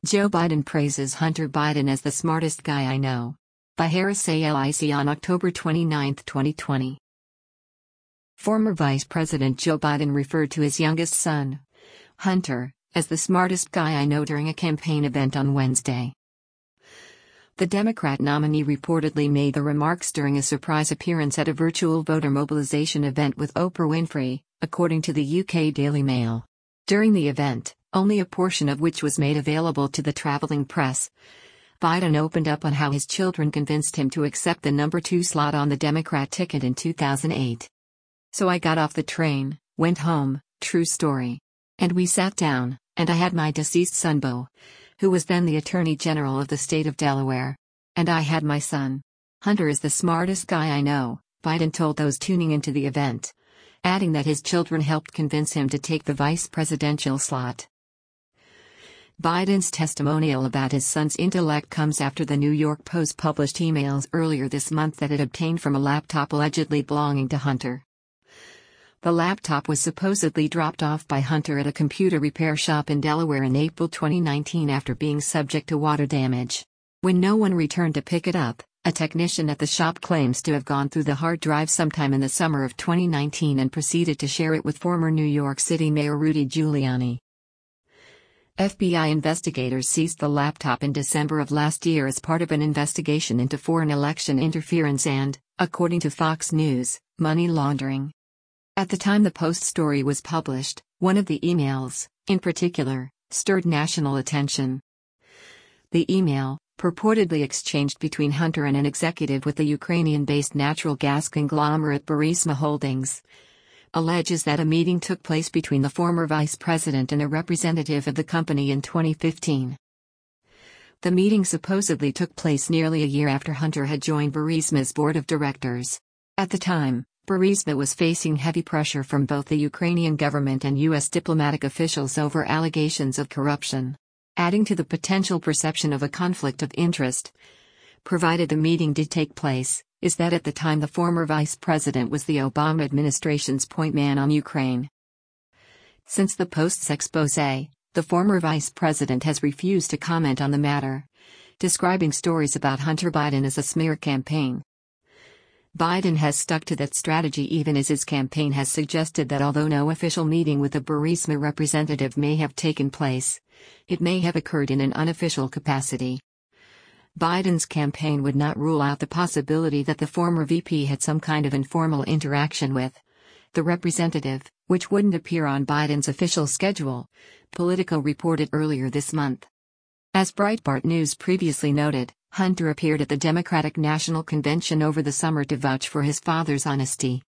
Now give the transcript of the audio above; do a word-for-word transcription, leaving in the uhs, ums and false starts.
Joe Biden praises Hunter Biden as the smartest guy I know. By Harris A L I C on October twenty-ninth, twenty twenty. Former Vice President Joe Biden referred to his youngest son, Hunter, as the smartest guy I know during a campaign event on Wednesday. The Democrat nominee reportedly made the remarks during a surprise appearance at a virtual voter mobilization event with Oprah Winfrey, according to the U K Daily Mail. During the event, only a portion of which was made available to the traveling press, Biden opened up on how his children convinced him to accept the number two slot on the Democrat ticket in two thousand eight. So I got off the train, went home, true story. And we sat down, and I had my deceased son Beau, who was then the Attorney General of the state of Delaware. And I had my son. Hunter is the smartest guy I know, Biden told those tuning into the event, adding that his children helped convince him to take the vice presidential slot. Biden's testimonial about his son's intellect comes after the New York Post published emails earlier this month that it obtained from a laptop allegedly belonging to Hunter. The laptop was supposedly dropped off by Hunter at a computer repair shop in Delaware in April twenty nineteen after being subject to water damage. When no one returned to pick it up, a technician at the shop claims to have gone through the hard drive sometime in the summer of twenty nineteen and proceeded to share it with former New York City Mayor Rudy Giuliani. F B I investigators seized the laptop in December of last year as part of an investigation into foreign election interference and, according to Fox News, money laundering. At the time the Post story was published, one of the emails, in particular, stirred national attention. The email, purportedly exchanged between Hunter and an executive with the Ukrainian-based natural gas conglomerate Burisma Holdings, alleges that a meeting took place between the former vice president and a representative of the company in twenty fifteen. The meeting supposedly took place nearly a year after Hunter had joined Burisma's board of directors. At the time, Burisma was facing heavy pressure from both the Ukrainian government and U S diplomatic officials over allegations of corruption. Adding to the potential perception of a conflict of interest, provided the meeting did take place, is that at the time the former vice president was the Obama administration's point man on Ukraine. Since the Post's exposé, the former vice president has refused to comment on the matter, describing stories about Hunter Biden as a smear campaign. Biden has stuck to that strategy even as his campaign has suggested that although no official meeting with a Burisma representative may have taken place, it may have occurred in an unofficial capacity. Biden's campaign would not rule out the possibility that the former V P had some kind of informal interaction with the representative, which wouldn't appear on Biden's official schedule, Politico reported earlier this month. As Breitbart News previously noted, Hunter appeared at the Democratic National Convention over the summer to vouch for his father's honesty.